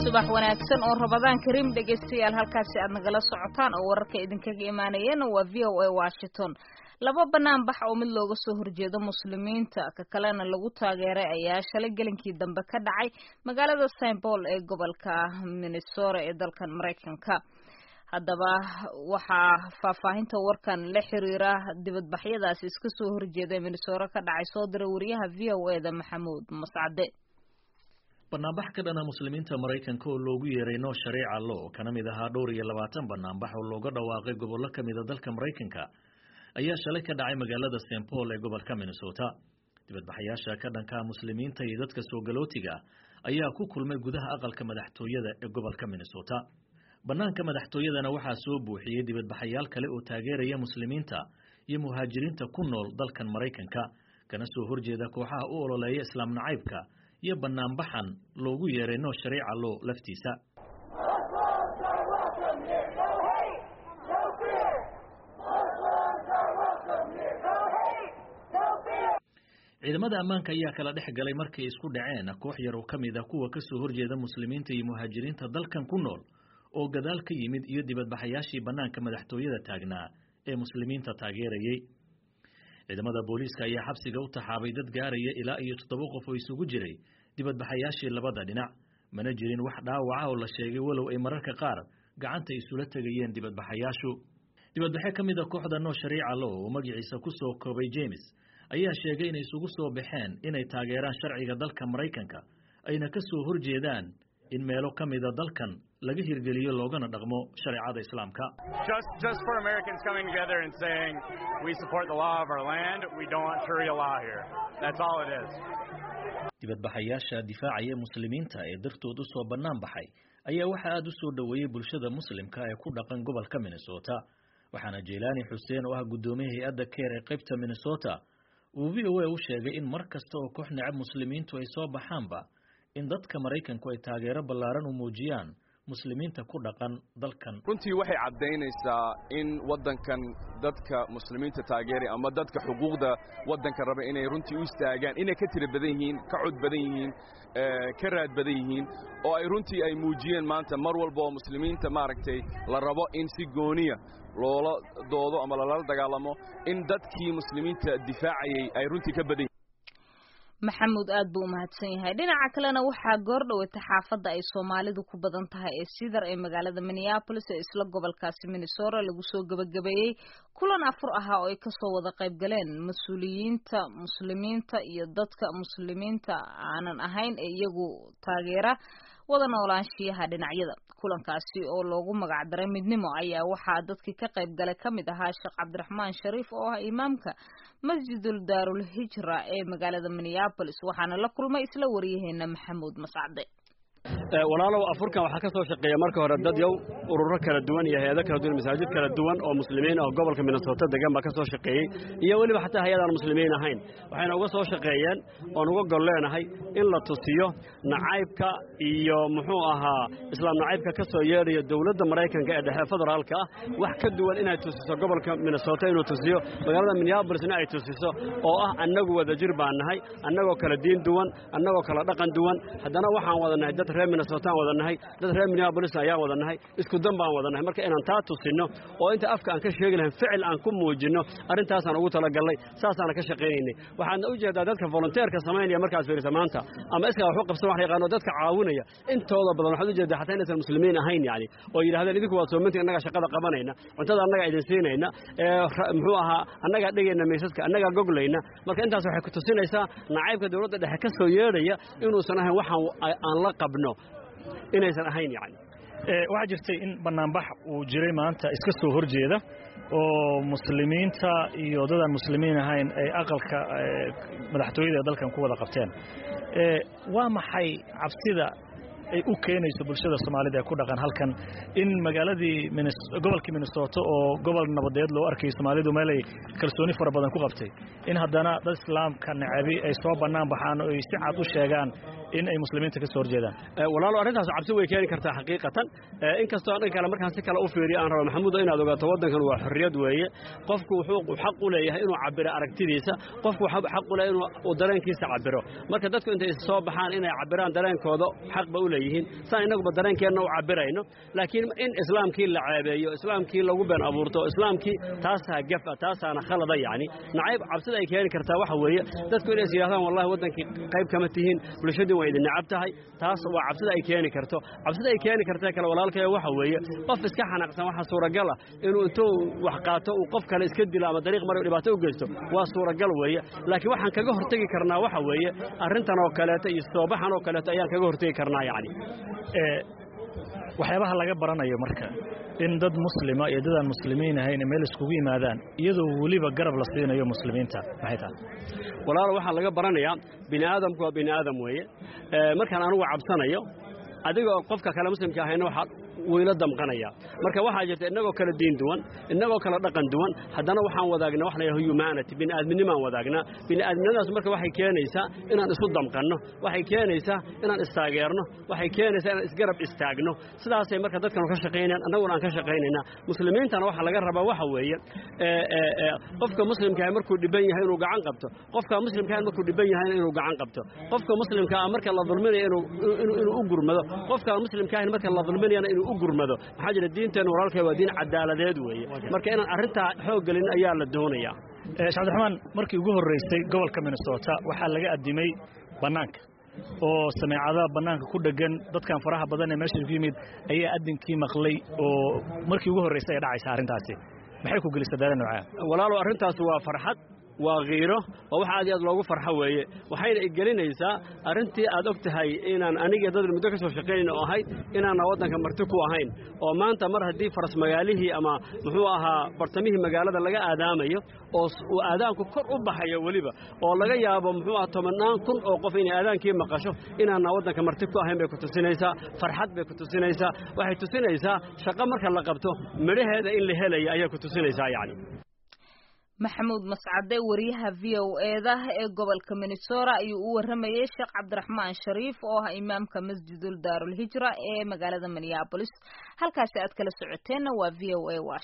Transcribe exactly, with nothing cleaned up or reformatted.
subax wanaagsan oo Ramadaan Kariim dhageystayaal halkaasi aad nagala socotaan oo wararka idinkaga imaanayeen waa V O A Washington. laba banaan bax oo mid looga soo horjeedo muslimiinta ka kalena lagu taageeray ayaa shalay galinkii dambe ka dhacay magaalada Saint Paul ee gobolka Minnesota ee dalkan Mareykanka. haddaba waxaa faahfaahinta warkan la xiriira dibadbaxyadaasi iska soo horjeeda Minnesota ka dhacay soo diray wariyaha V O A da Maxamuud Mascade. banaanbax ka dhana muslimiinta Mareykanka oo loogu yeeray noo shariica law kana mid ahaa dhowr iyo labaatan banaanbax oo looga dhawaaqay gobollo ka mid ah dalka Mareykanka ayaa shalay ka dhacay magaalada Saint Paul ee gobolka Minnesota. dibadbaxayaasha ka dhanka muslimiinta iyo dadka soo galootiga ayaa ku kulmay gudaha aqalka madaxtooyada ee gobolka Minnesota. banaanka madaxtooyadana waxaa soo buuxiyay dibadbaxayaal kale oo taageeraya muslimiinta iyo muhaajiriinta ku nool dalkan Mareykanka kana soo horjeeda kooxaha u ololeeya islaam nacaybka iyo banaanbaxan loogu yeeray noo shariica law laftiisa. ciidamada ammaanka ayaa kala dhex galay markay isku dhaceen koox yar oo kamid ah kuwa ka soo horjeeda muslimiinta iyo muhaajiriinta dalkan ku nool oo gadaal ka yimid iyo dibadbaxayaashii banaanka madaxtooyada taagnaa ee muslimiinta taageerayay. ciidamada booliiska ayaa xabsiga u taxaabay dad gaaraya ilaa iyo toddoba qof oo isugu jiray dibadbaxayaashii labada dhinac, mana jirin wax dhaawaca oo la sheegay walow ay mararka qaar gacanta isula tegayeen dibadbaxayaashu. dibadbaxe ka mid ah kooxda noo shariica law oo magaciisa ku soo koobay James ayaa sheegay inay isugu soo baxeen inay taageeraan sharciga dalka Mareykanka ayna ka soo horjeedaan in meelo ka mid ah dalkan laga hirgeliyo loogana dhaqmo shariicada islaamka. Just just for Americans coming together and saying we support the law of our land, we don't want Sharia law here. That's all it is. dibadbaxayaasha difaacaya muslimiinta ee dartood u soo banaan baxay ayaa waxa aad u soo dhaweeyay bulshada muslimka ee ku dhaqan gobolka Minnesota. waxaana Jeelani Xuseen oo ah gudoomiyaha hay'adda Care ee qaybta Minnesota uu V O A u sheegay in mar kasta oo koox nacab muslimiintu ay soo baxaanba in dadka Mareykanku ay taageero ballaaran u muujiyaan muslimiinta ku dhaqan dalkan. runtii waxay cadeynaysaa in wadankan dadka muslimiinta taageeray ama dadka xuquuqda wadanka raba inay runtii u istaagaan inay ka tira badan yihiin, ka cod badan yihiin, ee ka raad badan yihiin oo ay runtii ay muujiyeen maanta mar walba oo muslimiinta maaragtay la rabo in si gooniya loola doodo ama lala dagaalamo in dadkii muslimiinta difaacayay ay runtii ka badan maxamuud aad buu mahadsan yahay. dhinaca kalena waxaa goor dhaweeyay xaafadda ay Soomaalidu ku badan tahay ee Cedar ee magaalada Minneapolis ee isla gobolkaasi Minnesota lagu soo gabagabeeyay kulan afur ah oo ay ka soo wada qayb galeen mas'uuliyiinta muslimiinta iyo dadka muslimiinta aanan ahayn ee iyagu taageera wada noolaanshiyaha dhinacyada. kulankaasi oo loogu magac daray midnimo ayaa waxaa dadkii ka qayb galay kamid ahaa Sheekh Cabdiraxmaan Shariif oo ah imaamka Masjidul Daarul Hijra ee magaalada Minneapolis waxaana la kulmay isla wariyaheena Maxamuud Mascade. walaalow afurkan waxa ka soo shaqeeya marka hore dad yow ururo kala duwan iyo hay'ado kala duwan masaajid kala duwan oo muslimiin ah gobolka Minnesota degan ba ka soo shaqeeyay iyo waliba xataa hay'adaha muslimiin ahayn waxayna uga soo shaqeeyeen oo uga gol leenahay in la tusiyo nacaybka iyo muxuu ahaa islaam nacaybka ka soo yeeray dawladda Mareykanka ee dhexe federaalka ah wax ka duwan inay tusiso gobolka Minnesota inuu tusiyo magaalada Minneapolis ay tusiso oo ah annagu wada jir baan nahay annagoo kala diin duwan annagoo kala dhaqan duwan haddana waxaan wadanahay dad reer Minnesota wadanahay dad reer Minneapolis ayaa wadanahay isku dan baan wadanahay marka inaan taa tusino oo inta afka aan ka sheegnahay ficil aan ku muujino arintaas aan ugu tala galnay saasana ka shaqeynay waxaan u jeedaa dadka volunteerka sameynaya markaas fiirsa maanta ama iska wax u qabsan wax yaqaan dadka caawinaya intooda badan waxaan u jeedaa xataa inaysan muslimiin ahayn yani oo yiraahdeen idinku waa soominta annaga shaqada qabanayna cuntada annaga idin siinayna ee muxuu ahaa annaga dhigayna meesaska annaga goglayna marka intaas waxay ku tusinaysaa nacaybka dawladda dhexe ka soo yeedhaya inuusan ahayn waxaan aan la qabno inaysan ahayn yani ee waxa jirtay in banaanbax uu jiray maanta iska soo horjeeda oo muslimiinta iyo dadaan muslimiin ahayn ay aqalka madaxtooyada dalkan ku wada qabteen ee waa maxay cabsida ay u keenayso bulshada Soomaalida ee ku dhaqan halkan in magaaladii gobolka Minnesota oo gobol nabadeed loo arkay Soomaalidu meel ay kalsooni fara badan ku qabtay in haddana dad islaamka nacabi ay soo banaan baxaan oo ay si cad u sheegaan in ay muslimiinta ka soo horjeedaan walaalo arintaas cabsi way keeni kartaa xaqiiqatan in kastoo aan kala markaan si kala u fiiriyo aan rabo Maxamuud inaad ogaato wadankan waa xorriyad weeye qofku wuxuu xaq u leeyahay inuu cabiro aragtidiisa qofku xaq u leeyahay inuu dareenkiisa cabiro marka dadku intay soo baxaan inay cabiraan dareenkooda xaq ba u leeyihiin saan inaguba dareenkeenna u cabirayno laakiin in islaamkii la ceebeeyo islaamkii lagu been abuurto islaamkii taasaa gafa taasaana khalada yacni nacayb cabsida ay keeni kartaa waxa weeye dadku inay is yidhahdaan wallahi waddankii qayb kama tihiin bulshadii waa idin necab tahay taas waa cabsida ay keeni karto cabsida ay keeni kartee kale walaalkaya waxa weeye qof iska xanaaqsan waxa suuragal ah inuu intuu wax qaato uu qof kale iska dilo ama dariiq mar dhibaato u geysto waa suuragal weeye laakiin waxaan kaga hortagi karnaa waxa weeye arrintan oo kaleeto iyo soobaxan oo kaleeto ayaan kaga hortagi karnaa yacni waxyaabaha laga baranayo marka in dad muslima iyo dadaan muslimiin ahayn meel iskugu yimaadaan iyadoo weliba garab la siinayo muslimiinta maxay tahay walaalo waxaa laga baranayaa bini aadamku waa bini aadam weeye markaan anugu cabsanayo adigoo qofka kale muslimka ahayna waxaa weyla damqanaya marka waxaa jirta innagoo kala diin duwan innagoo kala dhaqan duwan haddana waxaan wadaagnaa wax la yidhaho humanity bini'aadminimaan wadaagnaa bini'aadminimadaas marka waxay keenaysaa inaan isu damqanno waxay keenaysaa inaan istaageerno waxay keenaysaa inaan isgarab istaagno sidaasay marka dadkanu ka shaqaynayaan annaguna aan ka shaqaynaynaa muslimiintana waxaa laga rabaa waxa weeye qofka muslimkaah markuu dhiban yahay inuu gacan qabto qofka muslimkaah markuu dhiban yahayna inuu gacan qabto qofka muslimkaa marka la dulminayo inuu u gurmado qofka muslimkaah marka la dulminayana inuu u gurmado maxaa jira diinteenu walaalkay waa diin cadaaladeed weeye marka inaan arrintaa xoog gelin ayaa la doonayaa sheekh cabdiraxmaan markii ugu horreysay gobolka Minnesota waxaa laga addimay bannaanka oo sameecada bannaanka ku dhagan dadkan faraha badan ee meesha ku yimid ayaa addinkii maqlay oo markii ugu horreysay ay dhacaysa arrintaasi maxay ku gelisay dareen nooca walaalo arrintaas waa farxad waa qiiro oo waxa aad aad loogu farxo weeye waxayna igelinaysaa arintii aad og tahay inaan aniga dad muddo ka soo shaqeeyno oo ahayd inaan waddanka marti ku ahayn oo maanta mar haddii faras magaalihii ama muxuu ahaa bartamihii magaalada laga aadaamayo oo uu aadaanku kor u baxayo weliba oo laga yaabo muxuu ahaa tobanaan kun oo qof inay aadaankii maqasho inaan waddanka marti ku ahayn bay ku tusinaysaa farxad bay ku tusinaysaa waxay tusinaysaa shaqo marka la qabto midhaheeda in la helayo ayay ku tusinaysaa yacni maxamuud mascade wariyaha v o e-da ee gobolka Minnesota ayuu u waramayay Sheekh Cabdiraxmaan Shariif oo ah imaamka Masjidul Daarul Hijra ee magaalada Minneapolis halkaas aad kala socoteen waa v o e